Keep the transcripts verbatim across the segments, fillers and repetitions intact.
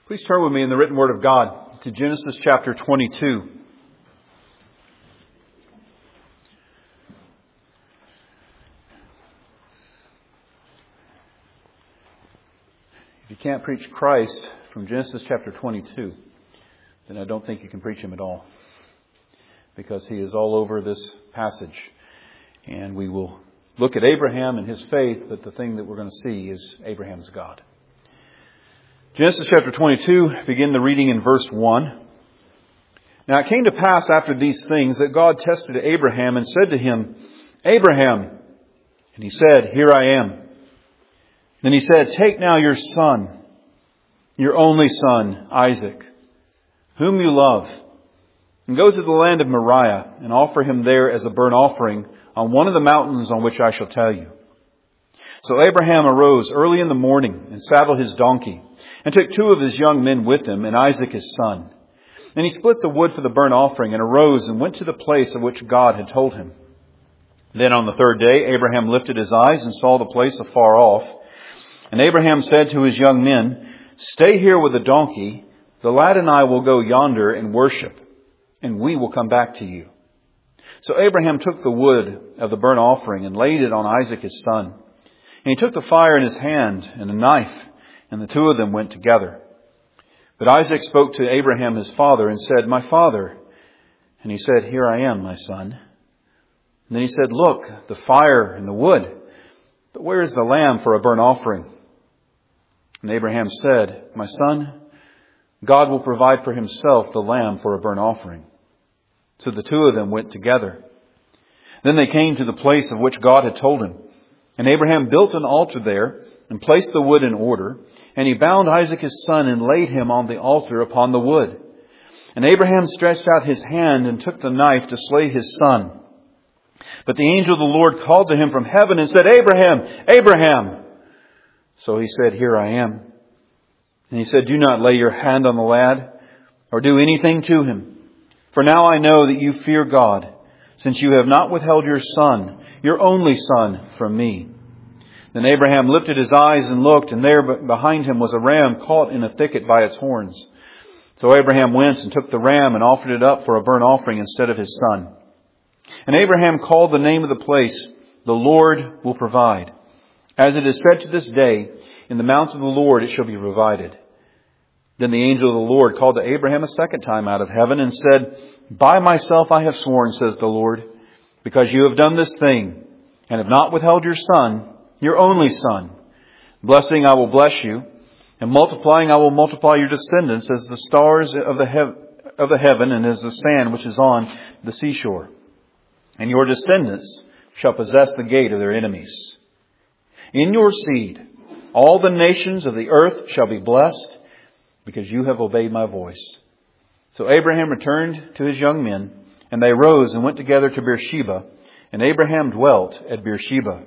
Please turn with me in the written Word of God to Genesis chapter twenty-two. If you can't preach Christ from Genesis chapter twenty-two, then I don't think you can preach Him at all, because He is all over this passage. And we will look at Abraham and his faith, but the thing that we're going to see is Abraham's God. Genesis chapter twenty-two, begin the reading in verse one. Now it came to pass after these things that God tested Abraham and said to him, Abraham. And he said, Here I am. Then he said, Take now your son, your only son, Isaac, whom you love, and go to the land of Moriah and offer him there as a burnt offering on one of the mountains on which I shall tell you. So Abraham arose early in the morning and saddled his donkey and took two of his young men with him and Isaac his son. And he split the wood for the burnt offering and arose and went to the place of which God had told him. Then on the third day, Abraham lifted his eyes and saw the place afar off. And Abraham said to his young men, Stay here with the donkey. The lad and I will go yonder and worship, and we will come back to you. So Abraham took the wood of the burnt offering and laid it on Isaac his son. And he took the fire in his hand and a knife, and the two of them went together. But Isaac spoke to Abraham his father and said, My father. And he said, Here I am, my son. And then he said, Look, the fire and the wood, but where is the lamb for a burnt offering? And Abraham said, My son, God will provide for himself the lamb for a burnt offering. So the two of them went together. Then they came to the place of which God had told him. And Abraham built an altar there and placed the wood in order. And he bound Isaac his son and laid him on the altar upon the wood. And Abraham stretched out his hand and took the knife to slay his son. But the angel of the Lord called to him from heaven and said, Abraham, Abraham. So he said, Here I am. And he said, Do not lay your hand on the lad or do anything to him. For now I know that you fear God, since you have not withheld your son, your only son, from me. Then Abraham lifted his eyes and looked, and there behind him was a ram caught in a thicket by its horns. So Abraham went and took the ram and offered it up for a burnt offering instead of his son. And Abraham called the name of the place, The Lord Will Provide. As it is said to this day, In the mount of the Lord it shall be provided. Then the angel of the Lord called to Abraham a second time out of heaven and said, By myself I have sworn, says the Lord, because you have done this thing and have not withheld your son, your only son. Blessing I will bless you, and multiplying I will multiply your descendants as the stars of the, hev- of the heaven and as the sand which is on the seashore. And your descendants shall possess the gate of their enemies. In your seed all the nations of the earth shall be blessed, because you have obeyed my voice. So Abraham returned to his young men, and they rose and went together to Beersheba, and Abraham dwelt at Beersheba.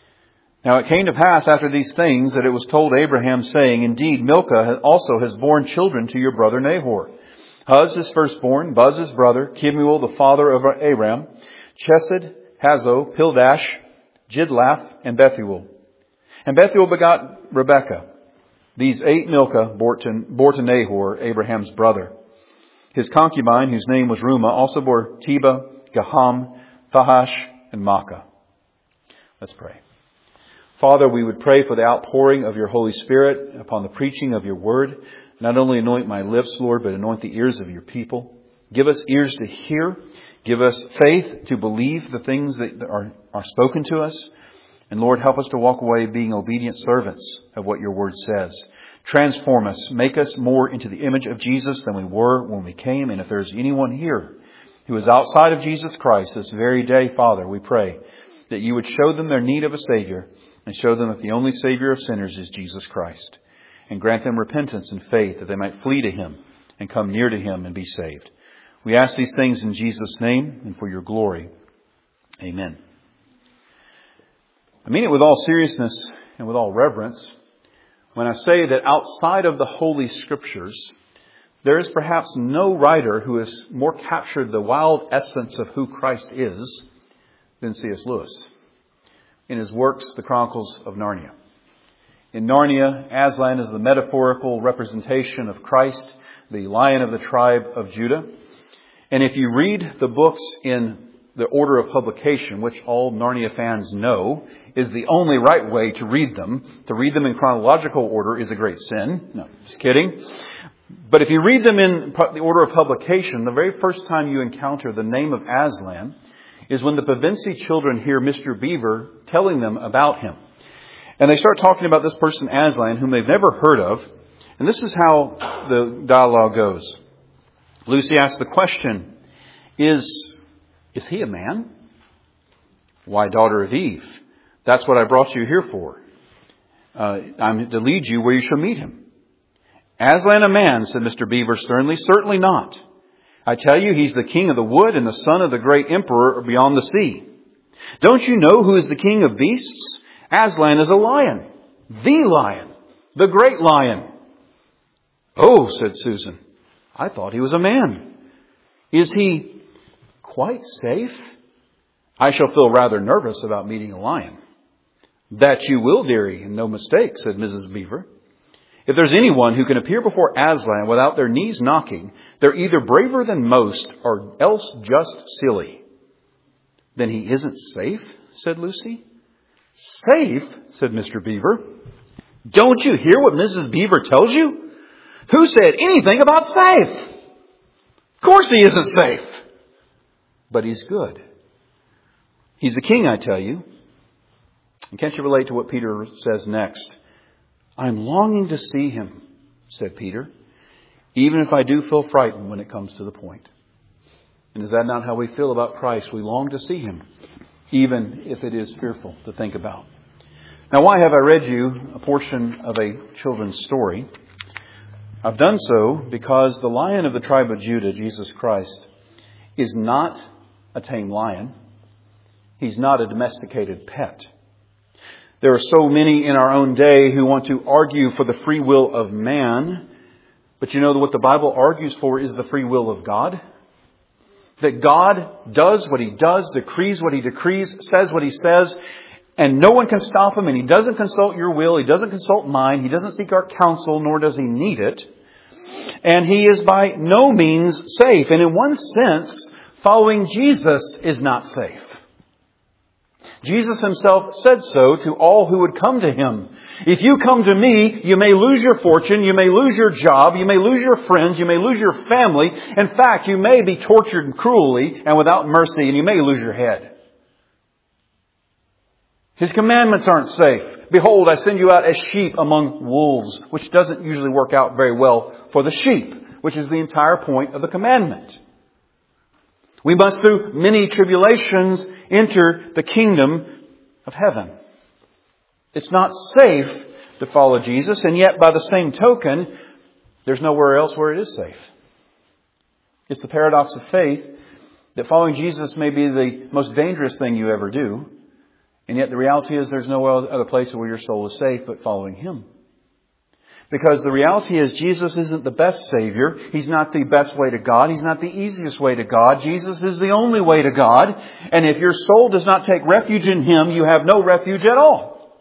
Now it came to pass after these things that it was told Abraham, saying, Indeed, Milcah also has borne children to your brother Nahor. Huz his firstborn, Buz his brother, Kemuel the father of Aram, Chesed, Hazo, Pildash, Jidlaph, and Bethuel. And Bethuel begot Rebekah. These eight Milcah bore to, bore to Nahor, Abraham's brother. His concubine, whose name was Reumah, also bore Tebah, Gaham, Thahash, and Maacah. Let's pray. Father, we would pray for the outpouring of your Holy Spirit upon the preaching of your word. Not only anoint my lips, Lord, but anoint the ears of your people. Give us ears to hear. Give us faith to believe the things that are, are spoken to us. And Lord, help us to walk away being obedient servants of what your word says. Transform us. Make us more into the image of Jesus than we were when we came. And if there's anyone here who is outside of Jesus Christ this very day, Father, we pray that you would show them their need of a Savior and show them that the only Savior of sinners is Jesus Christ. And grant them repentance and faith that they might flee to him and come near to him and be saved. We ask these things in Jesus' name and for your glory. Amen. I mean it with all seriousness and with all reverence when I say that outside of the Holy Scriptures, there is perhaps no writer who has more captured the wild essence of who Christ is than C S Lewis in his works, The Chronicles of Narnia. In Narnia, Aslan is the metaphorical representation of Christ, the Lion of the tribe of Judah. And if you read the books in the order of publication, which all Narnia fans know is the only right way to read them, to read them in chronological order is a great sin. No, just kidding. But if you read them in the order of publication, the very first time you encounter the name of Aslan is when the Pevensie children hear Mister Beaver telling them about him. And they start talking about this person Aslan, whom they've never heard of. And this is how the dialogue goes. Lucy asks the question, is, is he a man? Why, daughter of Eve, that's what I brought you here for. Uh, I'm to lead you where you shall meet him. Aslan a man, said Mister Beaver sternly. Certainly not. I tell you, he's the king of the wood and the son of the great emperor beyond the sea. Don't you know who is the king of beasts? Aslan is a lion. The lion. The great lion. Oh, said Susan, I thought he was a man. Is he quite safe? I shall feel rather nervous about meeting a lion. That you will, dearie, and no mistake, said Missus Beaver. If there's anyone who can appear before Aslan without their knees knocking, they're either braver than most or else just silly. Then he isn't safe, said Lucy. Safe, said Mister Beaver. Don't you hear what Missus Beaver tells you? Who said anything about safe? Of course he isn't safe. But he's good. He's the king, I tell you. And can't you relate to what Peter says next? I'm longing to see him, said Peter, even if I do feel frightened when it comes to the point. And is that not how we feel about Christ? We long to see him, even if it is fearful to think about. Now, why have I read you a portion of a children's story? I've done so because the Lion of the tribe of Judah, Jesus Christ, is not a tame lion. He's not a domesticated pet. There are so many in our own day who want to argue for the free will of man. But you know what the Bible argues for is the free will of God. That God does what He does, decrees what He decrees, says what He says, and no one can stop Him, and He doesn't consult your will, He doesn't consult mine, He doesn't seek our counsel, nor does He need it. And He is by no means safe. And in one sense, following Jesus is not safe. Jesus Himself said so to all who would come to Him. If you come to me, you may lose your fortune, you may lose your job, you may lose your friends, you may lose your family. In fact, you may be tortured cruelly and without mercy, and you may lose your head. His commandments aren't safe. Behold, I send you out as sheep among wolves, which doesn't usually work out very well for the sheep, which is the entire point of the commandment. We must, through many tribulations, enter the kingdom of heaven. It's not safe to follow Jesus, and yet by the same token, there's nowhere else where it is safe. It's the paradox of faith that following Jesus may be the most dangerous thing you ever do, and yet the reality is there's no other place where your soul is safe but following Him. Because the reality is Jesus isn't the best Savior. He's not the best way to God. He's not the easiest way to God. Jesus is the only way to God. And if your soul does not take refuge in Him, you have no refuge at all.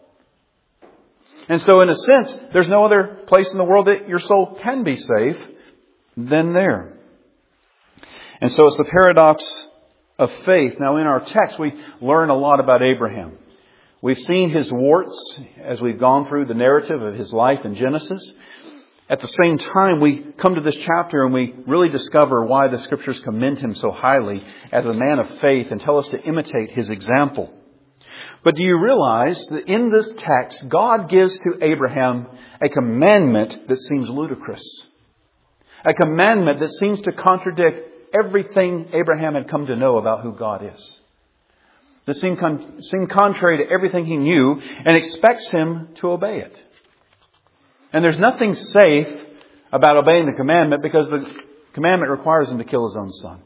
And so in a sense, there's no other place in the world that your soul can be safe than there. And so it's the paradox of faith. Now in our text, we learn a lot about Abraham. We've seen his warts as we've gone through the narrative of his life in Genesis. At the same time, we come to this chapter and we really discover why the Scriptures commend him so highly as a man of faith and tell us to imitate his example. But do you realize that in this text, God gives to Abraham a commandment that seems ludicrous? A commandment that seems to contradict everything Abraham had come to know about who God is. That seemed, con- seemed contrary to everything he knew and expects him to obey it. And there's nothing safe about obeying the commandment because the commandment requires him to kill his own son.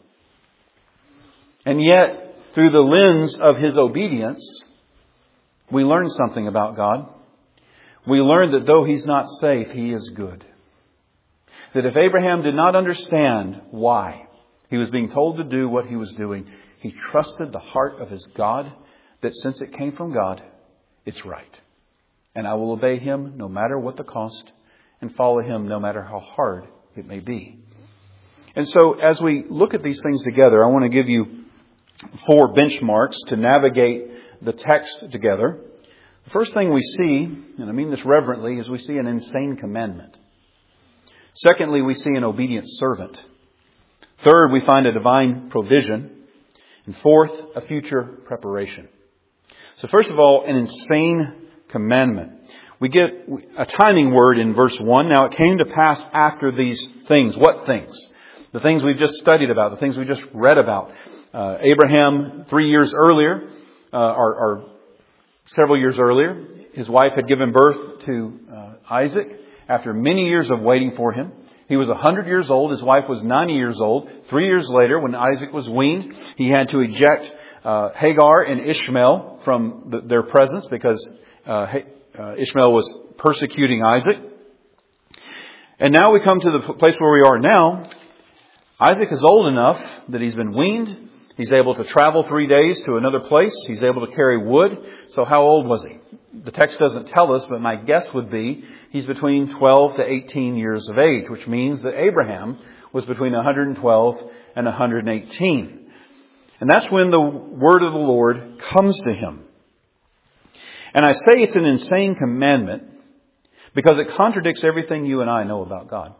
And yet, through the lens of his obedience, we learn something about God. We learn that though He's not safe, He is good. That if Abraham did not understand why he was being told to do what he was doing, he trusted the heart of his God, that since it came from God, it's right. and I will obey Him no matter what the cost, and follow Him no matter how hard it may be. And so as we look at these things together, I want to give you four benchmarks to navigate the text together. The first thing we see, and I mean this reverently, is we see an insane commandment. Secondly, we see an obedient servant. Third, we find a divine provision. And fourth, a future preparation. So first of all, an insane commandment. We get a timing word in verse one. Now it came to pass after these things. What things? The things we've just studied about, the things we just read about. Uh, Abraham, three years earlier, uh, or, or several years earlier, his wife had given birth to uh, Isaac after many years of waiting for him. He was one hundred years old. His wife was ninety years old. Three years later, when Isaac was weaned, he had to eject uh, Hagar and Ishmael from the, their presence because uh, uh, Ishmael was persecuting Isaac. And now we come to the place where we are now. Isaac is old enough that he's been weaned. He's able to travel three days to another place. He's able to carry wood. So how old was he? The text doesn't tell us, but my guess would be he's between twelve to eighteen years of age, which means that Abraham was between one hundred twelve and one hundred eighteen. And that's when the word of the Lord comes to him. And I say it's an insane commandment because it contradicts everything you and I know about God.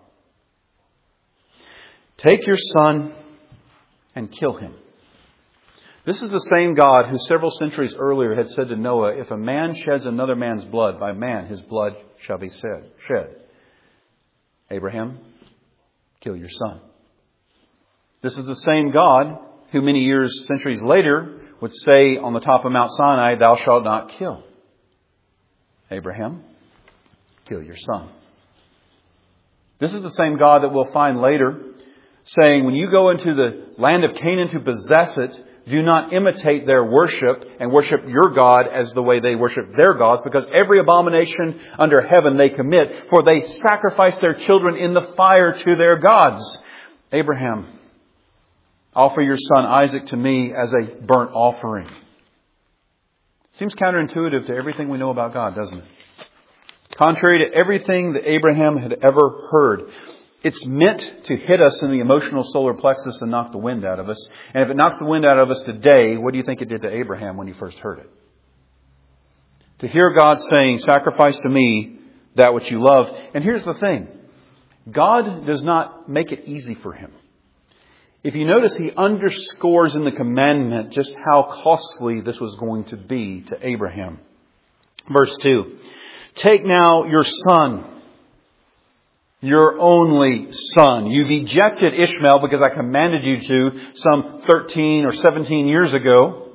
Take your son and kill him. This is the same God who several centuries earlier had said to Noah, if a man sheds another man's blood, by man his blood shall be shed. Abraham, kill your son. This is the same God who many years, centuries later, would say on the top of Mount Sinai, thou shalt not kill. Abraham, kill your son. This is the same God that we'll find later saying, when you go into the land of Canaan to possess it, do not imitate their worship and worship your God as the way they worship their gods, because every abomination under heaven they commit, for they sacrifice their children in the fire to their gods. Abraham, offer your son Isaac to me as a burnt offering. Seems counterintuitive to everything we know about God, doesn't it? Contrary to everything that Abraham had ever heard. It's meant to hit us in the emotional solar plexus and knock the wind out of us. And if it knocks the wind out of us today, what do you think it did to Abraham when he first heard it? To hear God saying, sacrifice to me that which you love. And here's the thing. God does not make it easy for him. If you notice, he underscores in the commandment just how costly this was going to be to Abraham. Verse two. Take now your son, your only son. You've ejected Ishmael because I commanded you to some thirteen or seventeen years ago.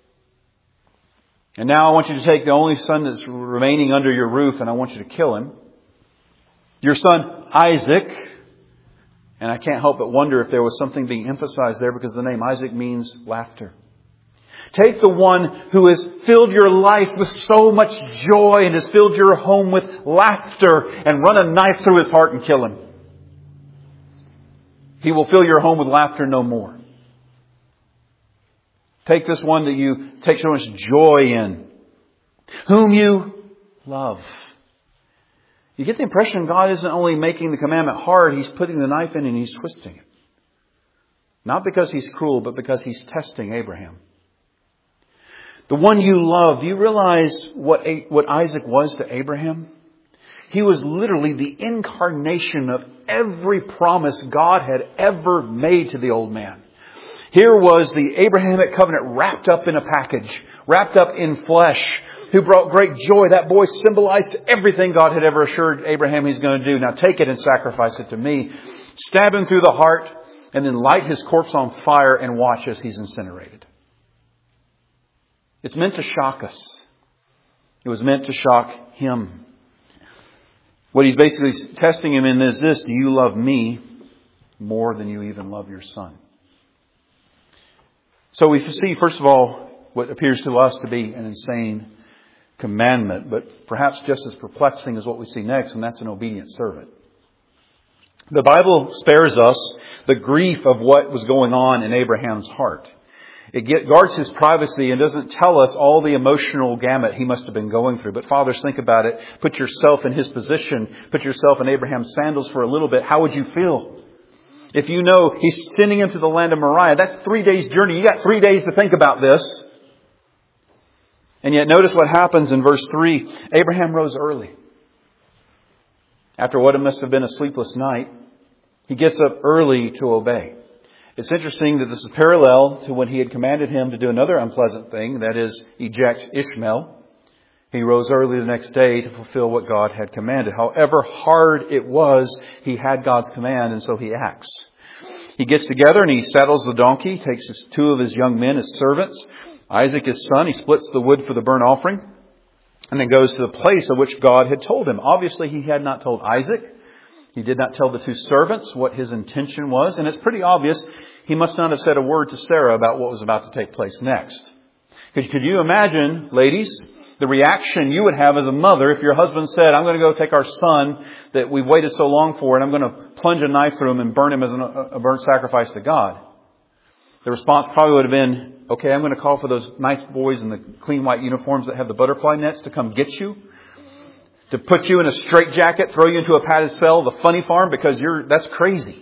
And now I want you to take the only son that's remaining under your roof and I want you to kill him. Your son Isaac. And I can't help but wonder if there was something being emphasized there, because the name Isaac means laughter. Take the one who has filled your life with so much joy and has filled your home with laughter, and run a knife through his heart and kill him. He will fill your home with laughter no more. Take this one that you take so much joy in, whom you love. You get the impression God isn't only making the commandment hard, He's putting the knife in and He's twisting it. Not because He's cruel, but because He's testing Abraham. The one you love, do you realize what, what Isaac was to Abraham? He was literally the incarnation of every promise God had ever made to the old man. Here was the Abrahamic covenant wrapped up in a package, wrapped up in flesh, who brought great joy. That boy symbolized everything God had ever assured Abraham He's going to do. Now take it and sacrifice it to me. Stab him through the heart and then light his corpse on fire and watch as he's incinerated. It's meant to shock us. It was meant to shock him. What he's basically testing him in is this: do you love me more than you even love your son? So we see, first of all, what appears to us to be an insane commandment, but perhaps just as perplexing as what we see next, and that's an obedient servant. The Bible spares us the grief of what was going on in Abraham's heart. It get, guards his privacy and doesn't tell us all the emotional gamut he must have been going through. But fathers, think about it. Put yourself in his position. Put yourself in Abraham's sandals for a little bit. How would you feel? If you know he's sending him to the land of Moriah, that's three days' journey. You got three days to think about this. And yet notice what happens in verse three. Abraham rose early. After what must have been a sleepless night, he gets up early to obey. It's interesting that this is parallel to when he had commanded him to do another unpleasant thing, that is, eject Ishmael. He rose early the next day to fulfill what God had commanded. However hard it was, he had God's command, and so he acts. He gets together and he saddles the donkey, takes his, two of his young men as servants, Isaac his son. He splits the wood for the burnt offering, and then goes to the place of which God had told him. Obviously, he had not told Isaac. He did not tell the two servants what his intention was. And it's pretty obvious he must not have said a word to Sarah about what was about to take place next. Because could you imagine, ladies, the reaction you would have as a mother if your husband said, I'm going to go take our son that we've waited so long for, and I'm going to plunge a knife through him and burn him as a burnt sacrifice to God. The response probably would have been, okay, I'm going to call for those nice boys in the clean white uniforms that have the butterfly nets to come get you. To put you in a straitjacket, throw you into a padded cell, the funny farm, because you're that's crazy.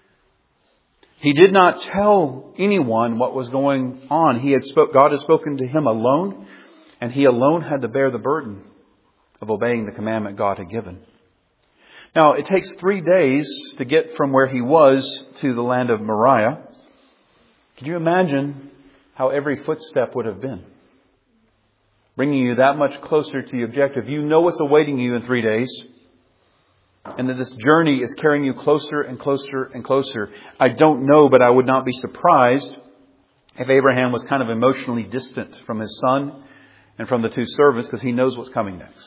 He did not tell anyone what was going on. He had spoke, God had spoken to him alone, and he alone had to bear the burden of obeying the commandment God had given. Now, it takes three days to get from where he was to the land of Moriah. Can you imagine how every footstep would have been? Bringing you that much closer to the objective. You know what's awaiting you in three days. And that this journey is carrying you closer and closer and closer. I don't know, but I would not be surprised if Abraham was kind of emotionally distant from his son and from the two servants, because he knows what's coming next.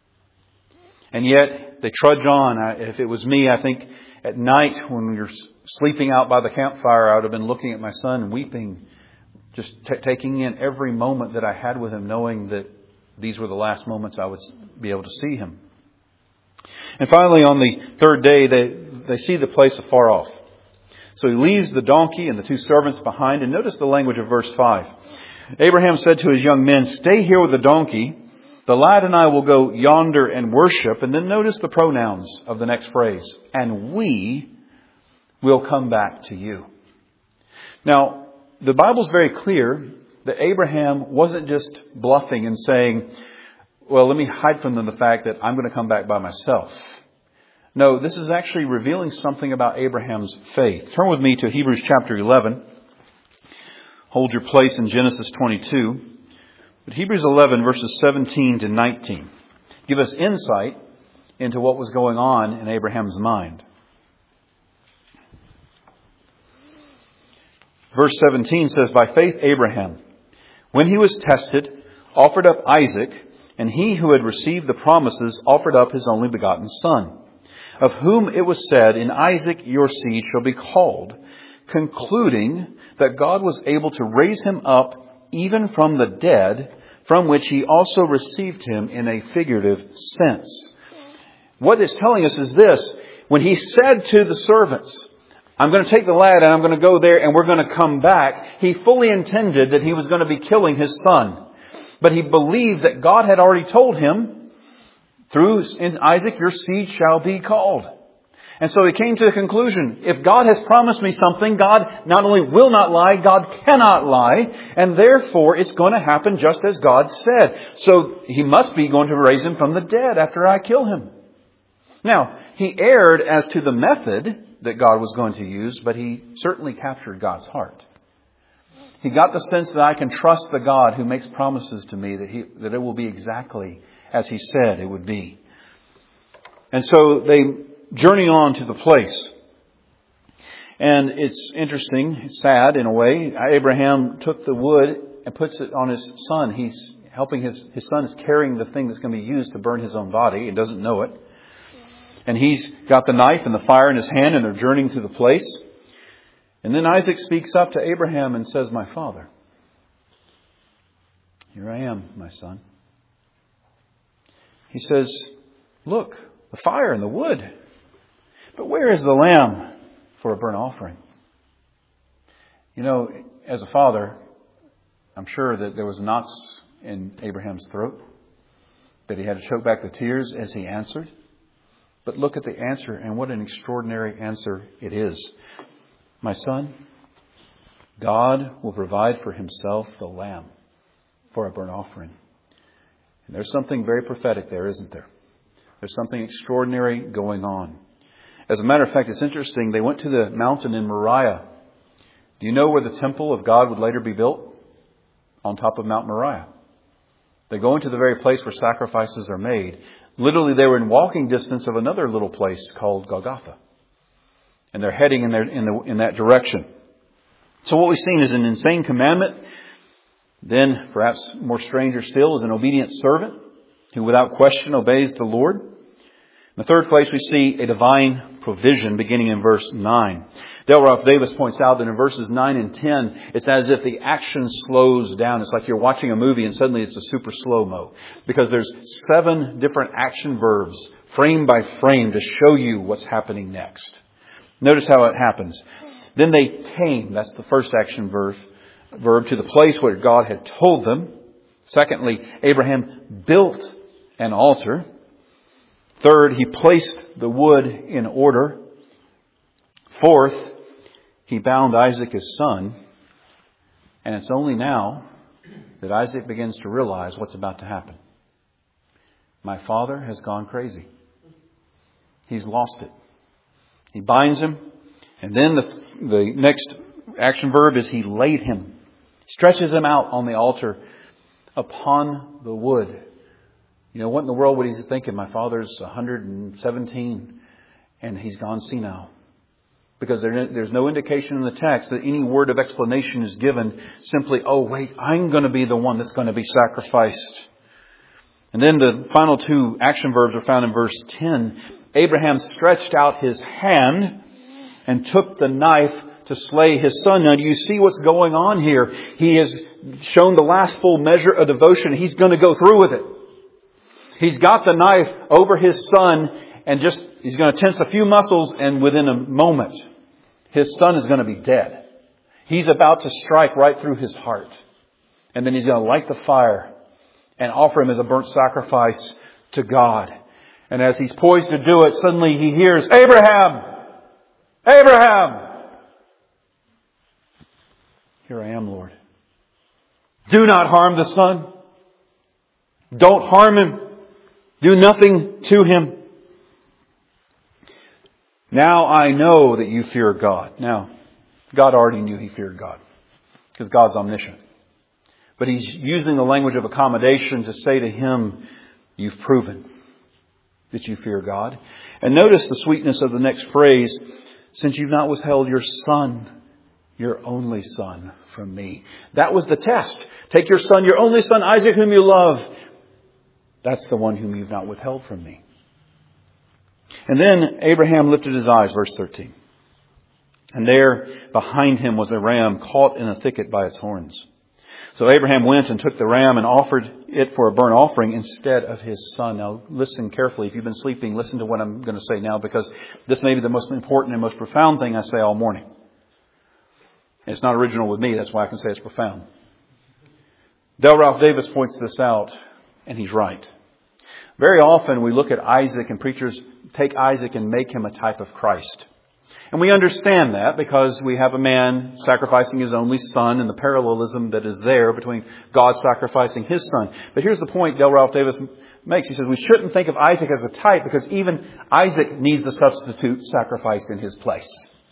And yet they trudge on. If it was me, I think at night when we were sleeping out by the campfire, I would have been looking at my son and weeping, just t- taking in every moment that I had with him, knowing that these were the last moments I would be able to see him. And finally, on the third day, they, they see the place afar off. So he leaves the donkey and the two servants behind. And notice the language of verse five. Abraham said to his young men, stay here with the donkey. The lad and I will go yonder and worship. And then notice the pronouns of the next phrase. And we will come back to you. Now, the Bible's very clear that Abraham wasn't just bluffing and saying, well, let me hide from them the fact that I'm going to come back by myself. No, this is actually revealing something about Abraham's faith. Turn with me to Hebrews chapter eleven. Hold your place in Genesis twenty-two. But Hebrews eleven, verses seventeen to nineteen, give us insight into what was going on in Abraham's mind. Verse seventeen says, by faith Abraham, when he was tested, offered up Isaac, and he who had received the promises offered up his only begotten son, of whom it was said, in Isaac your seed shall be called, concluding that God was able to raise him up even from the dead, from which he also received him in a figurative sense. What it's telling us is this: when he said to the servants, I'm going to take the lad and I'm going to go there and we're going to come back, he fully intended that he was going to be killing his son. But he believed that God had already told him, through in Isaac your seed shall be called. And so he came to the conclusion, if God has promised me something, God not only will not lie, God cannot lie. And therefore it's going to happen just as God said. So he must be going to raise him from the dead after I kill him. Now, he erred as to the method that God was going to use, but he certainly captured God's heart. He got the sense that I can trust the God who makes promises to me, that he, that it will be exactly as he said it would be. And so they journey on to the place. And it's interesting, it's sad in a way. Abraham took the wood and puts it on his son. He's helping his, his son is carrying the thing that's going to be used to burn his own body. He doesn't know it. And he's got the knife and the fire in his hand, and they're journeying to the place. And then Isaac speaks up to Abraham and says, my father. Here I am, my son. He says, look, the fire and the wood. But where is the lamb for a burnt offering? You know, as a father, I'm sure that there was knots in Abraham's throat, that he had to choke back the tears as he answered. But look at the answer, and what an extraordinary answer it is. My son, God will provide for himself the lamb for a burnt offering. And there's something very prophetic there, isn't there? There's something extraordinary going on. As a matter of fact, it's interesting. They went to the mountain in Moriah. Do you know where the temple of God would later be built? On top of Mount Moriah. They go into the very place where sacrifices are made. Literally, they were in walking distance of another little place called Golgotha. And they're heading in, their, in, the, in that direction. So what we've seen is an insane commandment. Then, perhaps more stranger still, is an obedient servant who without question obeys the Lord. In the third place, we see a divine provision beginning in verse nine. Dale Ralph Davis points out that in verses nine and ten, it's as if the action slows down. It's like you're watching a movie and suddenly it's a super slow-mo. Because there's seven different action verbs, frame by frame, to show you what's happening next. Notice how it happens. Then they came, that's the first action verb, verb, to the place where God had told them. Secondly, Abraham built an altar. Third, he placed the wood in order. Fourth, he bound Isaac his son. And it's only now that Isaac begins to realize what's about to happen. My father has gone crazy. He's lost it. He binds him. And then the, the next action verb is he laid him. Stretches him out on the altar upon the wood. You know, what in the world would he be thinking? My father's one hundred seventeen and he's gone senile. Because there, there's no indication in the text that any word of explanation is given. Simply, oh wait, I'm going to be the one that's going to be sacrificed. And then the final two action verbs are found in verse ten. Abraham stretched out his hand and took the knife to slay his son. Now, do you see what's going on here? He has shown the last full measure of devotion. He's going to go through with it. He's got the knife over his son and just, he's going to tense a few muscles, and within a moment, his son is going to be dead. He's about to strike right through his heart. And then he's going to light the fire and offer him as a burnt sacrifice to God. And as he's poised to do it, suddenly he hears, Abraham! Abraham! Here I am, Lord. Do not harm the son. Don't harm him. Do nothing to him. Now I know that you fear God. Now, God already knew he feared God, because God's omniscient. But he's using the language of accommodation to say to him, you've proven that you fear God. And notice the sweetness of the next phrase, since you've not withheld your son, your only son, from me. That was the test. Take your son, your only son, Isaac, whom you love. That's the one whom you've not withheld from me. And then Abraham lifted his eyes, verse thirteen. And there behind him was a ram caught in a thicket by its horns. So Abraham went and took the ram and offered it for a burnt offering instead of his son. Now listen carefully. If you've been sleeping, listen to what I'm going to say now, because this may be the most important and most profound thing I say all morning. It's not original with me. That's why I can say it's profound. Dale Ralph Davis points this out, and he's right. Very often we look at Isaac, and preachers take Isaac and make him a type of Christ. And we understand that because we have a man sacrificing his only son and the parallelism that is there between God sacrificing his son. But here's the point Dale Ralph Davis makes. He says we shouldn't think of Isaac as a type, because even Isaac needs the substitute sacrificed in his place.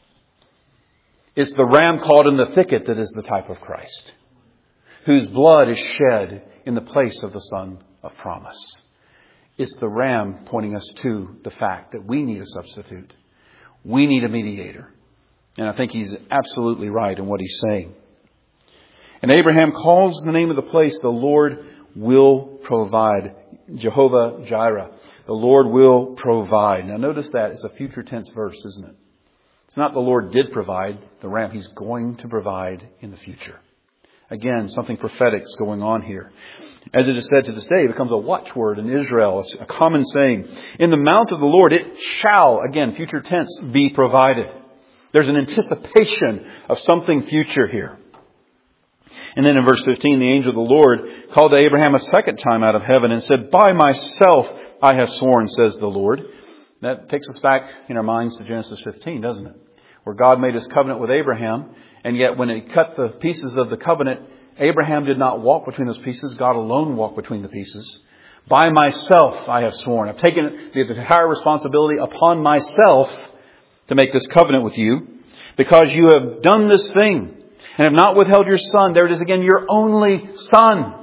It's the ram caught in the thicket that is the type of Christ, whose blood is shed in the place of the Son of promise. It's the ram pointing us to the fact that we need a substitute. We need a mediator. And I think he's absolutely right in what he's saying. And Abraham calls the name of the place, the Lord will provide. Jehovah Jireh. The Lord will provide. Now notice that it's a future tense verse, isn't it? It's not the Lord did provide the ram. He's going to provide in the future. Again, something prophetic is going on here. As it is said to this day, it becomes a watchword in Israel. It's a common saying. In the mount of the Lord, it shall, again, future tense, be provided. There's an anticipation of something future here. And then in verse fifteen, the angel of the Lord called to Abraham a second time out of heaven and said, "By myself I have sworn, says the Lord." That takes us back in our minds to Genesis fifteen, doesn't it? Where God made his covenant with Abraham, and yet when he cut the pieces of the covenant, Abraham did not walk between those pieces. God alone walked between the pieces. "By myself I have sworn." I've taken the entire responsibility upon myself to make this covenant with you, because you have done this thing and have not withheld your son. There it is again, your only son.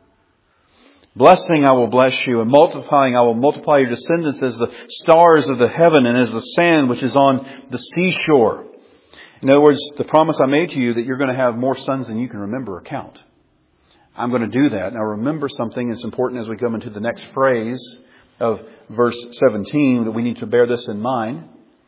"Blessing I will bless you, and multiplying I will multiply your descendants as the stars of the heaven and as the sand which is on the seashore." In other words, the promise I made to you that you're going to have more sons than you can remember or count. I'm going to do that. Now remember something that's important as we come into the next phrase of verse seventeen, that we need to bear this in mind.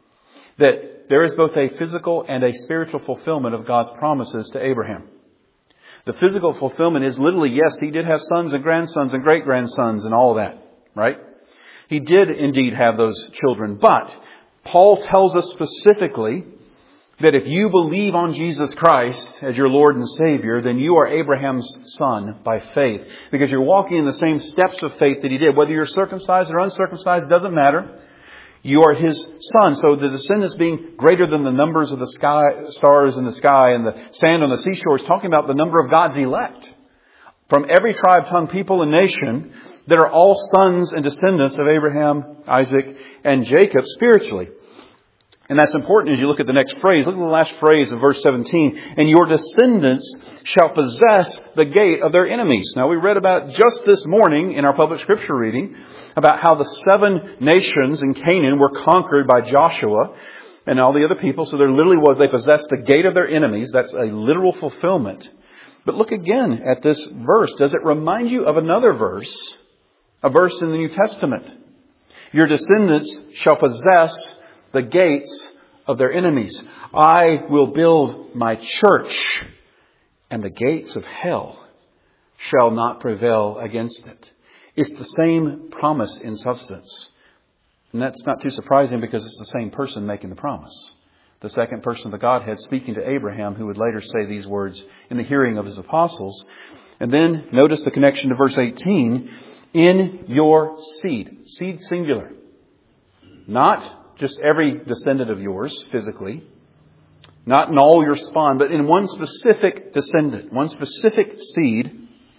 That there is both a physical and a spiritual fulfillment of God's promises to Abraham. The physical fulfillment is literally, yes, he did have sons and grandsons and great-grandsons and all of that, right? He did indeed have those children. But Paul tells us specifically that if you believe on Jesus Christ as your Lord and Savior, then you are Abraham's son by faith. Because you're walking in the same steps of faith that he did. Whether you're circumcised or uncircumcised, doesn't matter. You are his son. So the descendants being greater than the numbers of the sky, stars in the sky and the sand on the seashore is talking about the number of God's elect. From every tribe, tongue, people, and nation that are all sons and descendants of Abraham, Isaac, and Jacob spiritually. And that's important as you look at the next phrase. Look at the last phrase of verse seventeen. "And your descendants shall possess the gate of their enemies." Now we read about just this morning in our public scripture reading about how the seven nations in Canaan were conquered by Joshua and all the other people. So there literally was, they possessed the gate of their enemies. That's a literal fulfillment. But look again at this verse. Does it remind you of another verse? A verse in the New Testament. "Your descendants shall possess the gates of their enemies. I will build my church, and the gates of hell shall not prevail against it." It's the same promise in substance. And that's not too surprising because it's the same person making the promise. The second person of the Godhead speaking to Abraham, who would later say these words in the hearing of his apostles. And then notice the connection to verse eighteen. "In your seed." Seed singular. Not just every descendant of yours physically. Not in all your spawn, but in one specific descendant, one specific seed.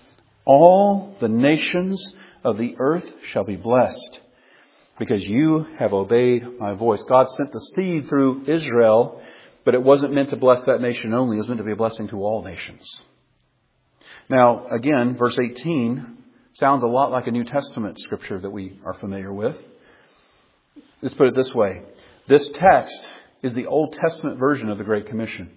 "All the nations of the earth shall be blessed, because you have obeyed my voice." God sent the seed through Israel, but it wasn't meant to bless that nation only. It was meant to be a blessing to all nations. Now, again, verse eighteen sounds a lot like a New Testament scripture that we are familiar with. Let's put it this way. This text is the Old Testament version of the Great Commission.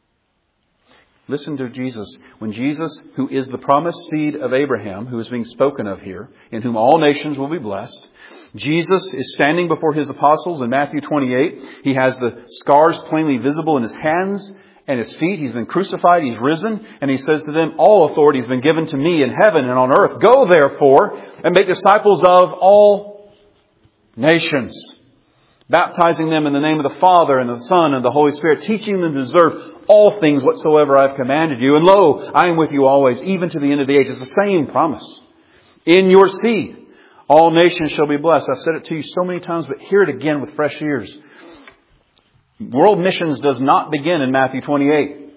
Listen to Jesus. When Jesus, who is the promised seed of Abraham, who is being spoken of here, in whom all nations will be blessed, Jesus is standing before his apostles in Matthew twenty-eight. He has the scars plainly visible in his hands and his feet. He's been crucified. He's risen. And he says to them, "All authority has been given to me in heaven and on earth. Go therefore and make disciples of all nations, baptizing them in the name of the Father and the Son and the Holy Spirit, teaching them to observe all things whatsoever I've commanded you. And lo, I am with you always, even to the end of the age." It's the same promise. "In your seed, all nations shall be blessed." I've said it to you so many times, but hear it again with fresh ears. World missions does not begin in Matthew twenty-eight.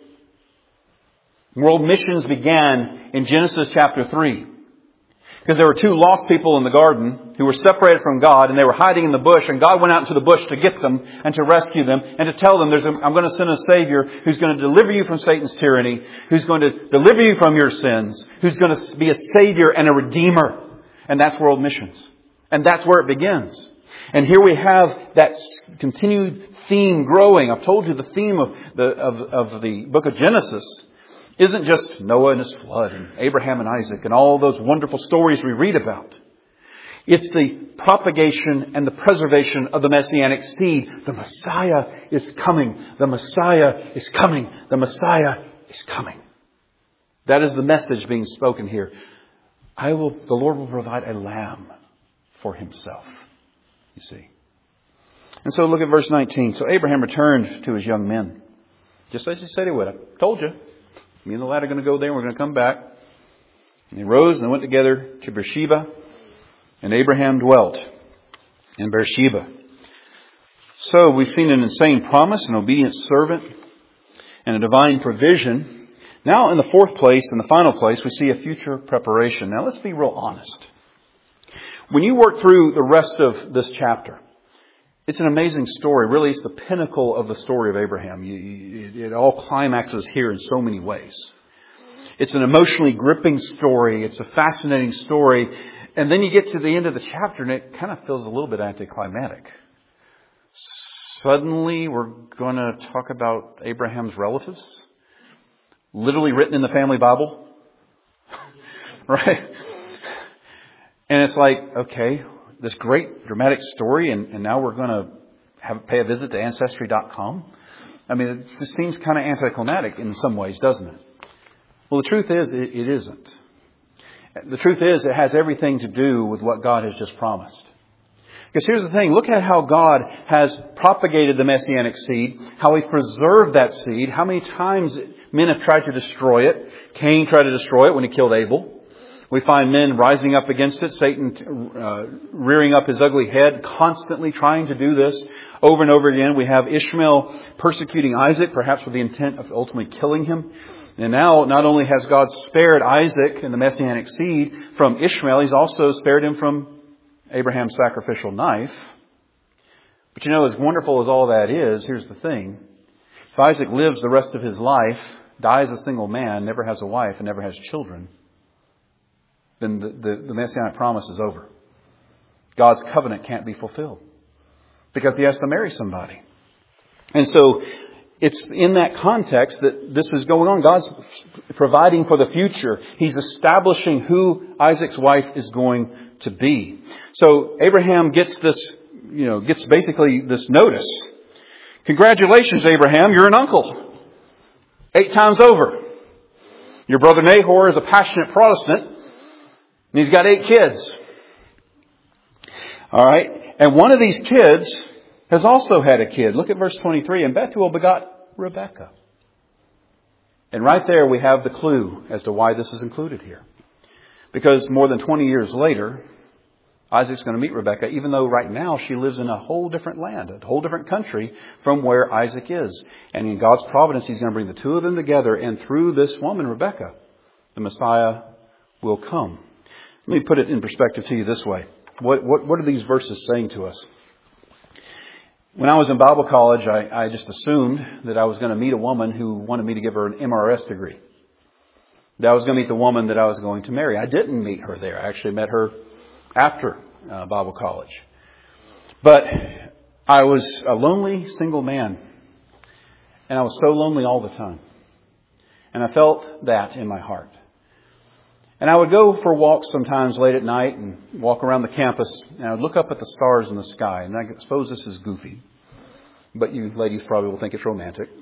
World missions began in Genesis chapter three. Because there were two lost people in the garden who were separated from God, and they were hiding in the bush, and God went out into the bush to get them and to rescue them and to tell them, "There's a, I'm going to send a Savior who's going to deliver you from Satan's tyranny, who's going to deliver you from your sins, who's going to be a Savior and a Redeemer." And that's world missions. And that's where it begins. And here we have that continued theme growing. I've told you the theme of the, of, of the book of Genesis isn't just Noah and his flood and Abraham and Isaac and all those wonderful stories we read about. It's the propagation and the preservation of the Messianic seed. The Messiah is coming. The Messiah is coming. The Messiah is coming. That is the message being spoken here. I will, the Lord will provide a lamb for himself, you see. And so look at verse nineteen. "So Abraham returned to his young men, just as he said he would." I told you. Me and the lad are going to go there and we're going to come back. And they rose and they went together to Beersheba. And Abraham dwelt in Beersheba. So we've seen an insane promise, an obedient servant, and a divine provision. Now in the fourth place, in the final place, we see a future preparation. Now let's be real honest. When you work through the rest of this chapter, it's an amazing story. Really, it's the pinnacle of the story of Abraham. You, you, it all climaxes here in so many ways. It's an emotionally gripping story. It's a fascinating story. And then you get to the end of the chapter and it kind of feels a little bit anticlimactic. Suddenly, we're going to talk about Abraham's relatives. Literally written in the family Bible. Right? And it's like, okay, this great dramatic story, and, and now we're going to have pay a visit to Ancestry dot com. I mean, it just seems kind of anticlimactic in some ways, doesn't it? Well, the truth is, it, it isn't. The truth is, it has everything to do with what God has just promised. Because here's the thing, look at how God has propagated the Messianic seed, how He's preserved that seed, how many times men have tried to destroy it. Cain tried to destroy it when he killed Abel. We find men rising up against it, Satan uh, rearing up his ugly head, constantly trying to do this over and over again. We have Ishmael persecuting Isaac, perhaps with the intent of ultimately killing him. And now, not only has God spared Isaac and the Messianic seed from Ishmael, He's also spared him from Abraham's sacrificial knife. But you know, as wonderful as all that is, here's the thing. If Isaac lives the rest of his life, dies a single man, never has a wife, and never has children, then the, the, the Messianic promise is over. God's covenant can't be fulfilled because he has to marry somebody. And so it's in that context that this is going on. God's providing for the future. He's establishing who Isaac's wife is going to be. So Abraham gets this, you know, gets basically this notice. Congratulations, Abraham, you're an uncle. Eight times over. Your brother Nahor is a passionate Protestant. And he's got eight kids. All right. And one of these kids has also had a kid. Look at verse twenty-three. And Bethuel begot Rebekah. And right there we have the clue as to why this is included here. Because more than twenty years later, Isaac's going to meet Rebekah, even though right now she lives in a whole different land, a whole different country from where Isaac is. And in God's providence, He's going to bring the two of them together. And through this woman, Rebekah, the Messiah will come. Let me put it in perspective to you this way. What, what, what are these verses saying to us? When I was in Bible college, I, I just assumed that I was going to meet a woman who wanted me to give her an M R S degree. That I was going to meet the woman that I was going to marry. I didn't meet her there. I actually met her after uh, Bible college. But I was a lonely single man. And I was so lonely all the time. And I felt that in my heart. And I would go for walks sometimes late at night and walk around the campus. And I would look up at the stars in the sky. And I suppose this is goofy. But you ladies probably will think it's romantic.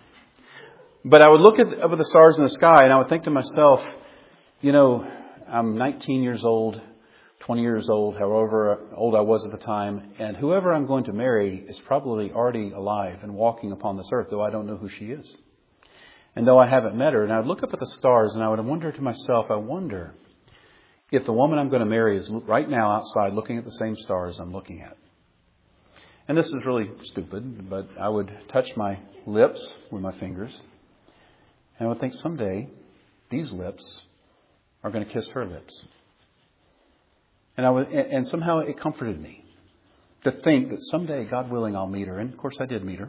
But I would look at, up at the stars in the sky and I would think to myself, you know, I'm nineteen years old, twenty years old, however old I was at the time. And whoever I'm going to marry is probably already alive and walking upon this earth, though I don't know who she is. And though I haven't met her, and I would look up at the stars and I would wonder to myself, I wonder if the woman I'm going to marry is right now outside looking at the same stars I'm looking at. And this is really stupid, but I would touch my lips with my fingers. And I would think someday these lips are going to kiss her lips. And I would, and somehow it comforted me to think that someday, God willing, I'll meet her. And of course I did meet her.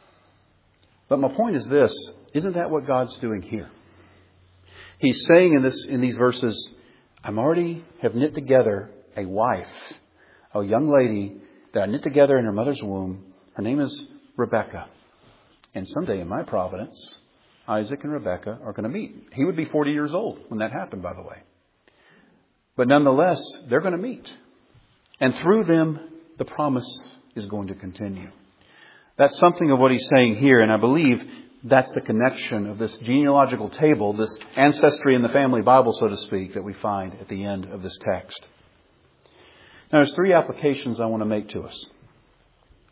But my point is this, isn't that what God's doing here? He's saying in this, in these verses, I'm already have knit together a wife, a young lady that I knit together in her mother's womb. Her name is Rebekah. And someday in my providence, Isaac and Rebekah are going to meet. He would be forty years old when that happened, by the way. But nonetheless, they're going to meet. And through them, the promise is going to continue. That's something of what he's saying here, and I believe that's the connection of this genealogical table, this ancestry in the family Bible, so to speak, that we find at the end of this text. Now, there's three applications I want to make to us.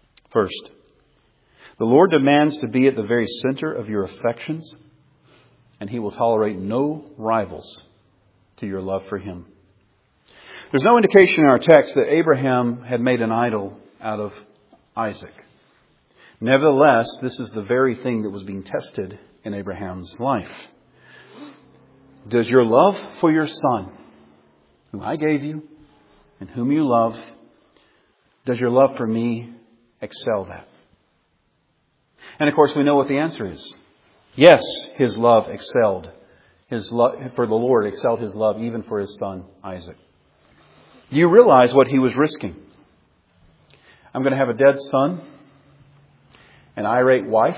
First, the Lord demands to be at the very center of your affections and He will tolerate no rivals to your love for Him. There's no indication in our text that Abraham had made an idol out of Isaac. Nevertheless, this is the very thing that was being tested in Abraham's life. Does your love for your son, whom I gave you and whom you love, does your love for me excel that? And of course, we know what the answer is. Yes, his love excelled. His love for the Lord excelled his love even for his son, Isaac. Do you realize what he was risking? I'm going to have a dead son, an irate wife,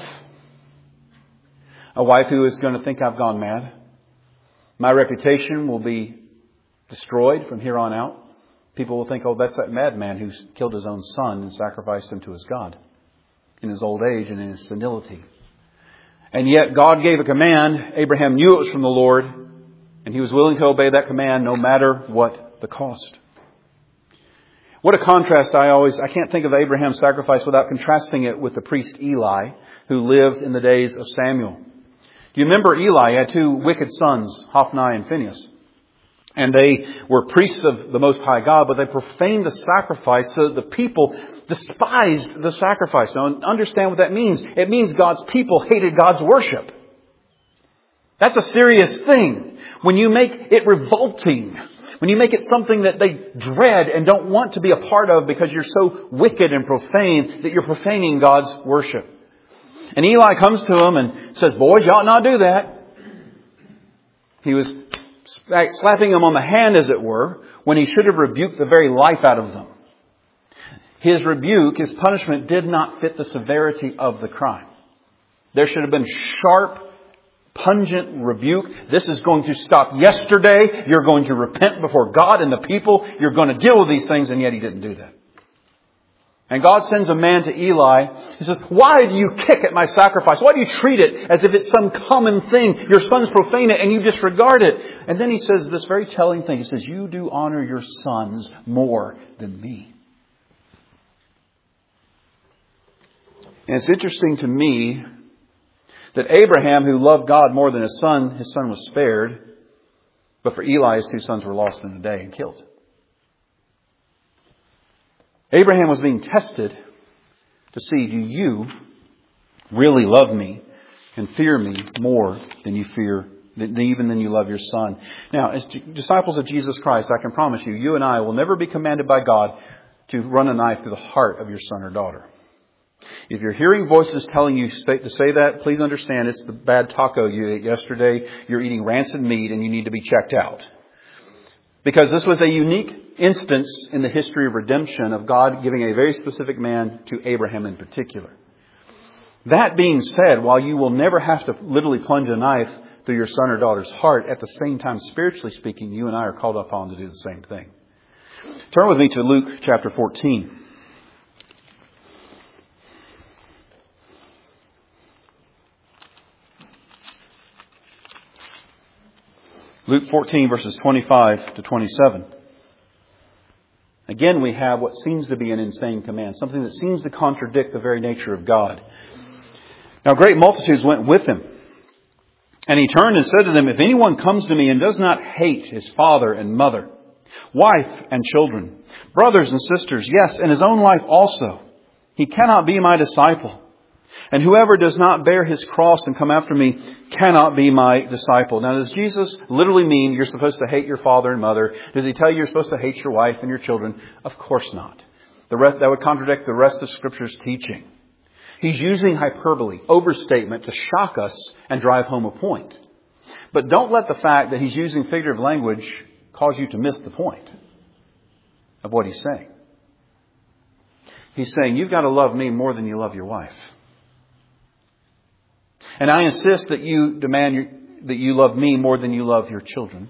a wife who is going to think I've gone mad. My reputation will be destroyed from here on out. People will think, oh, that's that madman who killed his own son and sacrificed him to his God in his old age and in his senility. And yet God gave a command. Abraham knew it was from the Lord, and he was willing to obey that command no matter what the cost. What a contrast. I always, I can't think of Abraham's sacrifice without contrasting it with the priest Eli, who lived in the days of Samuel. Do you remember Eli? He had two wicked sons, Hophni and Phinehas. And they were priests of the Most High God, but they profaned the sacrifice so that the people despised the sacrifice. Now, understand what that means. It means God's people hated God's worship. That's a serious thing. When you make it revolting, when you make it something that they dread and don't want to be a part of because you're so wicked and profane that you're profaning God's worship. And Eli comes to him and says, boys, you ought not do that. He was slapping them on the hand, as it were, when he should have rebuked the very life out of them. His rebuke, his punishment, did not fit the severity of the crime. There should have been sharp, pungent rebuke. This is going to stop yesterday. You're going to repent before God and the people. You're going to deal with these things, and yet he didn't do that. And God sends a man to Eli. He says, why do you kick at my sacrifice? Why do you treat it as if it's some common thing? Your sons profane it and you disregard it. And then he says this very telling thing. He says, you do honor your sons more than me. And it's interesting to me that Abraham, who loved God more than his son, his son was spared. But for Eli, his two sons were lost in a day and killed. Abraham was being tested to see, do you really love me and fear me more than you fear, than even than you love your son? Now, as disciples of Jesus Christ, I can promise you, you and I will never be commanded by God to run a knife through the heart of your son or daughter. If you're hearing voices telling you to say that, please understand it's the bad taco you ate yesterday. You're eating rancid meat and you need to be checked out. Because this was a unique instance in the history of redemption of God giving a very specific man to Abraham in particular. That being said, while you will never have to literally plunge a knife through your son or daughter's heart, at the same time, spiritually speaking, you and I are called upon to do the same thing. Turn with me to Luke chapter fourteen. Luke fourteen, verses twenty-five to twenty-seven. Again, we have what seems to be an insane command, something that seems to contradict the very nature of God. Now, great multitudes went with him. And he turned and said to them, if anyone comes to me and does not hate his father and mother, wife and children, brothers and sisters, yes, and his own life also, he cannot be my disciple. And whoever does not bear his cross and come after me cannot be my disciple. Now, does Jesus literally mean you're supposed to hate your father and mother? Does he tell you you're supposed to hate your wife and your children? Of course not. The rest, that would contradict the rest of Scripture's teaching. He's using hyperbole, overstatement, to shock us and drive home a point. But don't let the fact that he's using figurative language cause you to miss the point of what he's saying. He's saying you've got to love me more than you love your wife. And I insist that you demand your, that you love me more than you love your children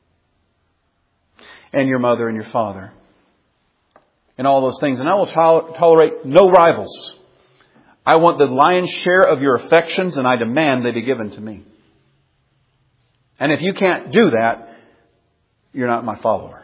and your mother and your father and all those things. And I will to- tolerate no rivals. I want the lion's share of your affections and I demand they be given to me. And if you can't do that, you're not my follower.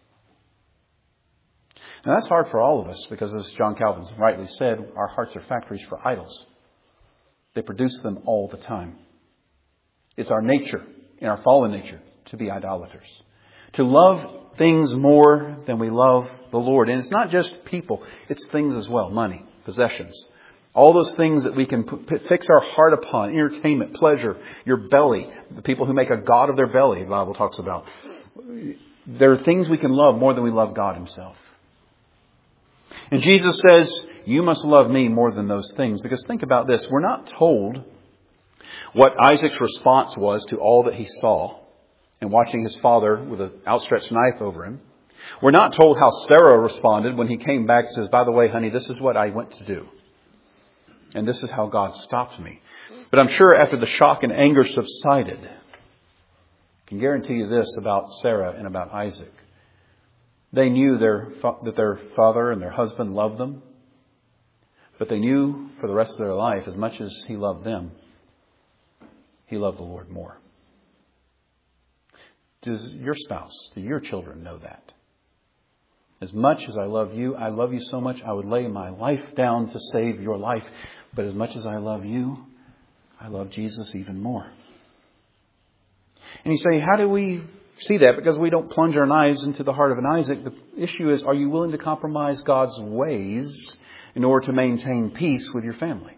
Now that's hard for all of us because, as John Calvin rightly said, our hearts are factories for idols. They produce them all the time. It's our nature, in our fallen nature, to be idolaters. To love things more than we love the Lord. And it's not just people. It's things as well. Money, possessions. All those things that we can put, fix our heart upon. Entertainment, pleasure, your belly. The people who make a god of their belly, the Bible talks about. There are things we can love more than we love God Himself. And Jesus says, you must love me more than those things. Because think about this. We're not told what Isaac's response was to all that he saw and watching his father with an outstretched knife over him. We're not told how Sarah responded when he came back and says, by the way, honey, this is what I went to do. And this is how God stopped me. But I'm sure after the shock and anger subsided, I can guarantee you this about Sarah and about Isaac. They knew their, that their father and their husband loved them. But they knew for the rest of their life, as much as he loved them, he loved the Lord more. Does your spouse, do your children know that? As much as I love you, I love you so much, I would lay my life down to save your life. But as much as I love you, I love Jesus even more. And you say, how do we see that? Because we don't plunge our knives into the heart of an Isaac. The issue is, are you willing to compromise God's ways in order to maintain peace with your family?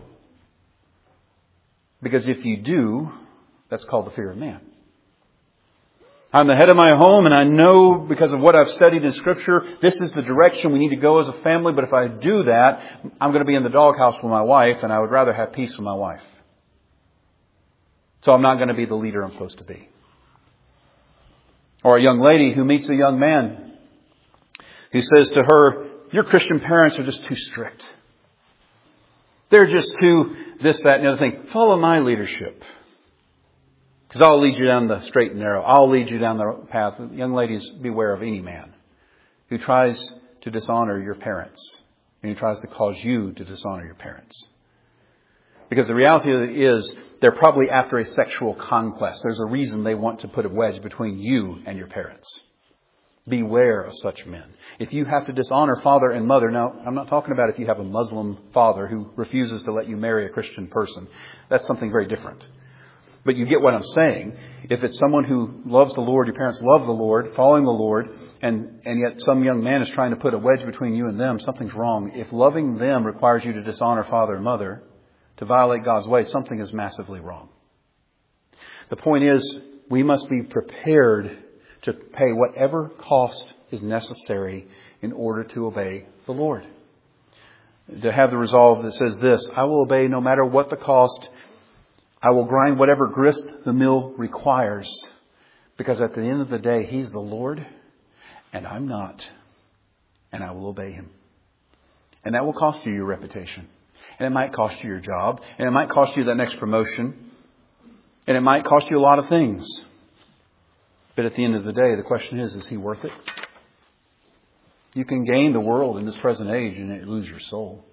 Because if you do, that's called the fear of man. I'm the head of my home, and I know because of what I've studied in Scripture, this is the direction we need to go as a family. But if I do that, I'm going to be in the doghouse with my wife, and I would rather have peace with my wife. So I'm not going to be the leader I'm supposed to be. Or a young lady who meets a young man who says to her, your Christian parents are just too strict. They're just too this, that, and the other thing. Follow my leadership. Because I'll lead you down the straight and narrow. I'll lead you down the path. Young ladies, beware of any man who tries to dishonor your parents and who tries to cause you to dishonor your parents. Because the reality of it is, they're probably after a sexual conquest. There's a reason they want to put a wedge between you and your parents. Beware of such men. If you have to dishonor father and mother, now, I'm not talking about if you have a Muslim father who refuses to let you marry a Christian person. That's something very different. But you get what I'm saying. If it's someone who loves the Lord, your parents love the Lord, following the Lord, and, and yet some young man is trying to put a wedge between you and them, something's wrong. If loving them requires you to dishonor father and mother, to violate God's way, something is massively wrong. The point is, we must be prepared to pay whatever cost is necessary in order to obey the Lord. To have the resolve that says this, I will obey no matter what the cost. I will grind whatever grist the mill requires. Because at the end of the day, He's the Lord and I'm not. And I will obey Him. And that will cost you your reputation. And it might cost you your job. And it might cost you that next promotion. And it might cost you a lot of things. But at the end of the day, the question is, is He worth it? You can gain the world in this present age and lose your soul.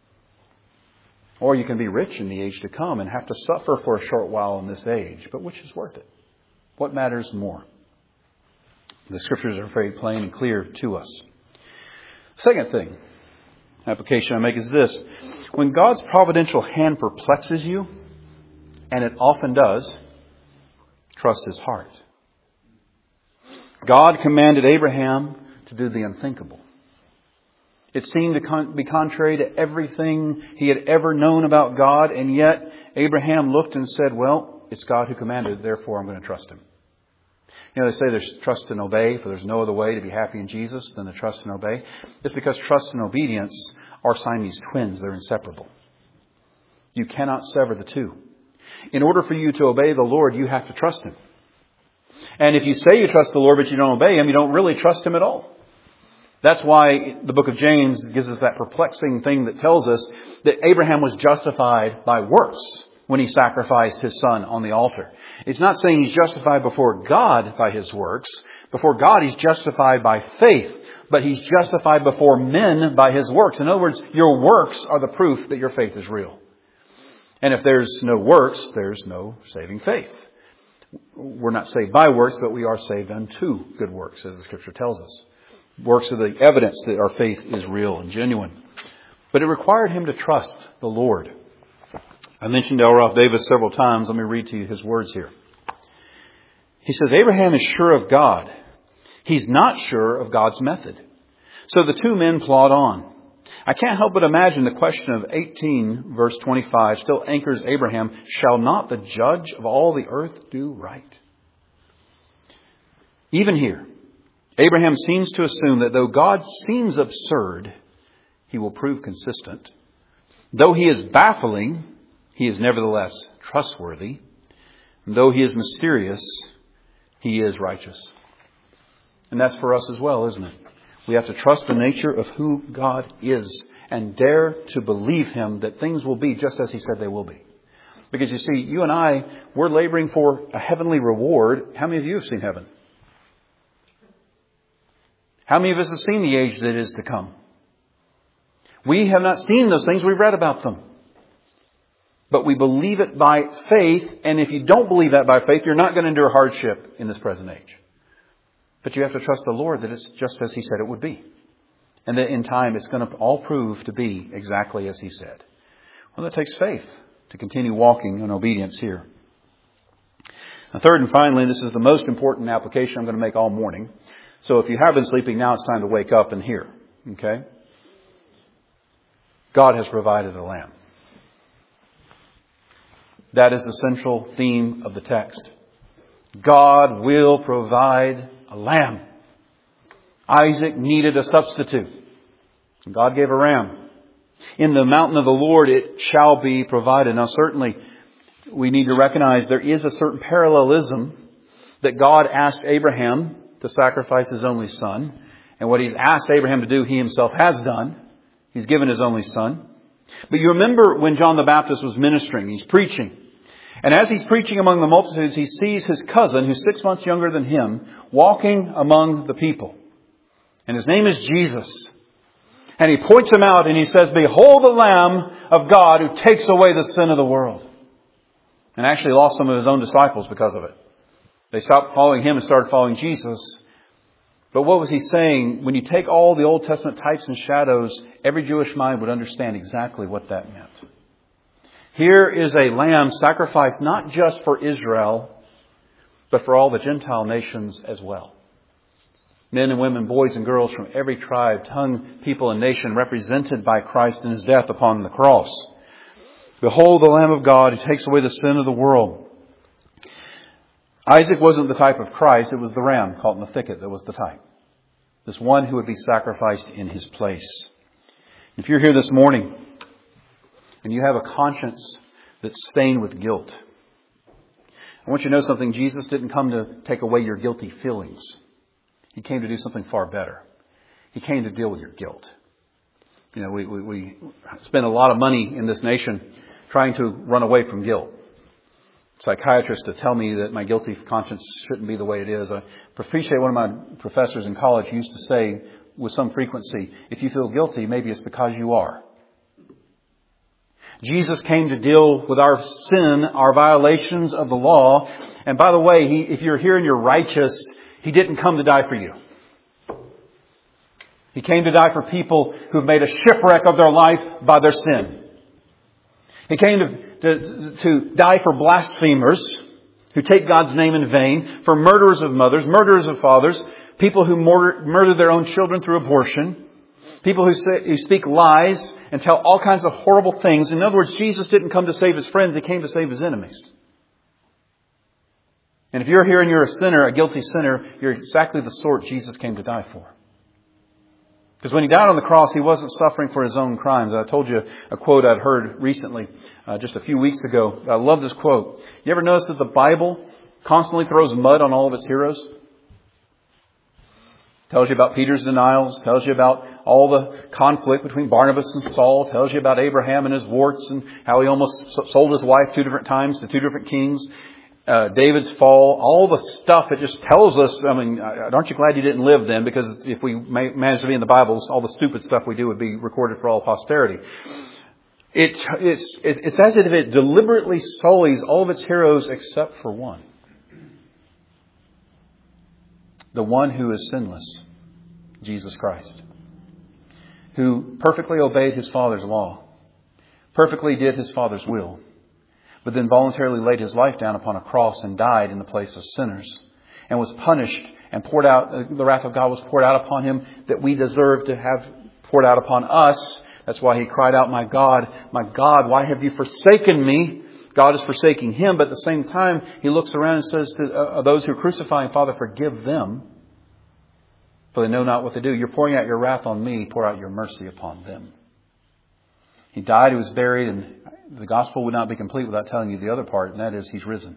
Or you can be rich in the age to come and have to suffer for a short while in this age. But which is worth it? What matters more? The Scriptures are very plain and clear to us. Second thing, application I make is this. When God's providential hand perplexes you, and it often does, trust His heart. God commanded Abraham to do the unthinkable. It seemed to con- be contrary to everything he had ever known about God. And yet Abraham looked and said, well, it's God who commanded, therefore I'm going to trust Him. You know, they say there's trust and obey, for there's no other way to be happy in Jesus than to trust and obey. It's because trust and obedience are Siamese twins. They're inseparable. You cannot sever the two. In order for you to obey the Lord, you have to trust Him. And if you say you trust the Lord, but you don't obey Him, you don't really trust Him at all. That's why the book of James gives us that perplexing thing that tells us that Abraham was justified by works when he sacrificed his son on the altar. It's not saying he's justified before God by his works. Before God, he's justified by faith. But he's justified before men by his works. In other words, your works are the proof that your faith is real. And if there's no works, there's no saving faith. We're not saved by works, but we are saved unto good works, as the Scripture tells us. Works are the evidence that our faith is real and genuine. But it required him to trust the Lord. I mentioned L. Ralph Davis several times. Let me read to you his words here. He says, Abraham is sure of God. He's not sure of God's method. So the two men plod on. I can't help but imagine the question of eighteen, verse twenty-five, still anchors Abraham, shall not the judge of all the earth do right? Even here, Abraham seems to assume that though God seems absurd, He will prove consistent. Though He is baffling, He is nevertheless trustworthy. And though He is mysterious, He is righteous. And that's for us as well, isn't it? We have to trust the nature of who God is and dare to believe Him that things will be just as He said they will be. Because you see, you and I, we're laboring for a heavenly reward. How many of you have seen heaven? How many of us have seen the age that is to come? We have not seen those things. We've read about them. But we believe it by faith. And if you don't believe that by faith, you're not going to endure hardship in this present age. But you have to trust the Lord that it's just as He said it would be. And that in time it's going to all prove to be exactly as He said. Well, that takes faith to continue walking in obedience here. Now, third and finally, this is the most important application I'm going to make all morning. So if you have been sleeping, now it's time to wake up and hear. Okay? God has provided a lamb. That is the central theme of the text. God will provide a lamb. Isaac needed a substitute. God gave a ram. In the mountain of the Lord it shall be provided. Now certainly we need to recognize there is a certain parallelism that God asked Abraham to sacrifice his only son. And what He's asked Abraham to do, He Himself has done. He's given His only son. But you remember when John the Baptist was ministering, he's preaching. And as he's preaching among the multitudes, he sees his cousin, who's six months younger than him, walking among the people. And his name is Jesus. And he points him out and he says, behold the Lamb of God who takes away the sin of the world. And actually lost some of his own disciples because of it. They stopped following him and started following Jesus. But what was he saying? When you take all the Old Testament types and shadows, every Jewish mind would understand exactly what that meant. Here is a lamb sacrificed not just for Israel, but for all the Gentile nations as well. Men and women, boys and girls from every tribe, tongue, people and nation represented by Christ in His death upon the cross. Behold the Lamb of God who takes away the sin of the world. Isaac wasn't the type of Christ. It was the ram caught in the thicket that was the type. This one who would be sacrificed in His place. If you're here this morning and you have a conscience that's stained with guilt, I want you to know something. Jesus didn't come to take away your guilty feelings. He came to do something far better. He came to deal with your guilt. You know, we, we, we spend a lot of money in this nation trying to run away from guilt. Psychiatrists to tell me that my guilty conscience shouldn't be the way it is. I appreciate one of my professors in college used to say with some frequency, if you feel guilty, maybe it's because you are. Jesus came to deal with our sin, our violations of the law. And by the way, he, if you're here and you're righteous, He didn't come to die for you. He came to die for people who've made a shipwreck of their life by their sin. He came to, to, to die for blasphemers who take God's name in vain, for murderers of mothers, murderers of fathers, people who murder, murder their own children through abortion, people who, say, who speak lies and tell all kinds of horrible things. In other words, Jesus didn't come to save His friends. He came to save His enemies. And if you're here and you're a sinner, a guilty sinner, you're exactly the sort Jesus came to die for. Because when He died on the cross, He wasn't suffering for His own crimes. I told you a quote I'd heard recently, uh, just a few weeks ago. I love this quote. You ever notice that the Bible constantly throws mud on all of its heroes? Tells you about Peter's denials. Tells you about all the conflict between Barnabas and Saul. Tells you about Abraham and his warts and how he almost sold his wife two different times to two different kings. Uh, David's fall, all the stuff it just tells us. I mean, aren't you glad you didn't live then? Because if we managed to be in the Bible, all the stupid stuff we do would be recorded for all posterity. It, it's, it, it's as if it deliberately sullies all of its heroes except for one. The one who is sinless, Jesus Christ, who perfectly obeyed His Father's law, perfectly did His Father's will, but then voluntarily laid His life down upon a cross and died in the place of sinners, and was punished and poured out, the wrath of God was poured out upon Him that we deserve to have poured out upon us. That's why He cried out, "My God, my God, why have you forsaken me?" God is forsaking Him, but at the same time, He looks around and says to uh, those who are crucifying, "Father, forgive them, for they know not what they do. You're pouring out your wrath on me, pour out your mercy upon them." He died, He was buried, and the gospel would not be complete without telling you the other part, and that is He's risen.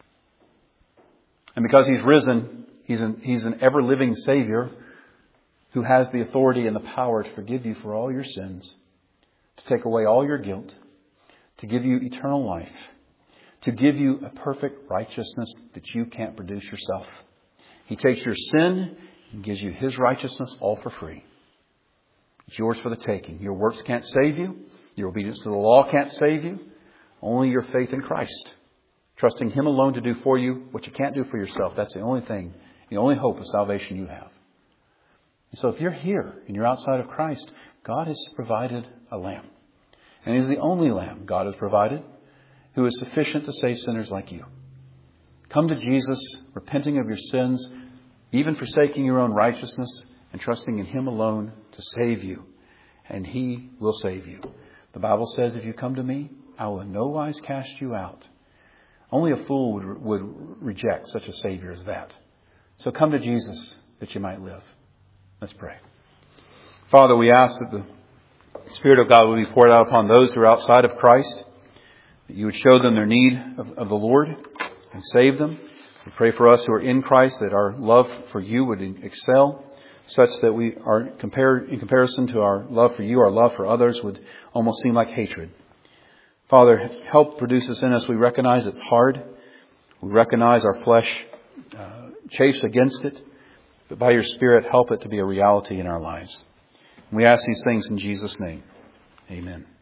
And because He's risen, He's an, he's an ever-living Savior who has the authority and the power to forgive you for all your sins, to take away all your guilt, to give you eternal life, to give you a perfect righteousness that you can't produce yourself. He takes your sin and gives you His righteousness all for free. It's yours for the taking. Your works can't save you. Your obedience to the law can't save you. Only your faith in Christ. Trusting Him alone to do for you what you can't do for yourself. That's the only thing, the only hope of salvation you have. And so if you're here and you're outside of Christ, God has provided a lamb. And He's the only lamb God has provided who is sufficient to save sinners like you. Come to Jesus, repenting of your sins, even forsaking your own righteousness, and trusting in Him alone to save you. And He will save you. The Bible says, "If you come to me, I will in no wise cast you out." Only a fool would, would reject such a Savior as that. So come to Jesus that you might live. Let's pray. Father, we ask that the Spirit of God will be poured out upon those who are outside of Christ, that you would show them their need of, of the Lord and save them. We pray for us who are in Christ that our love for you would excel, such that we are compared in comparison to our love for you, our love for others would almost seem like hatred. Father, help produce this in us. We recognize it's hard. We recognize our flesh uh, chafes against it. But by your Spirit, help it to be a reality in our lives. We ask these things in Jesus' name. Amen.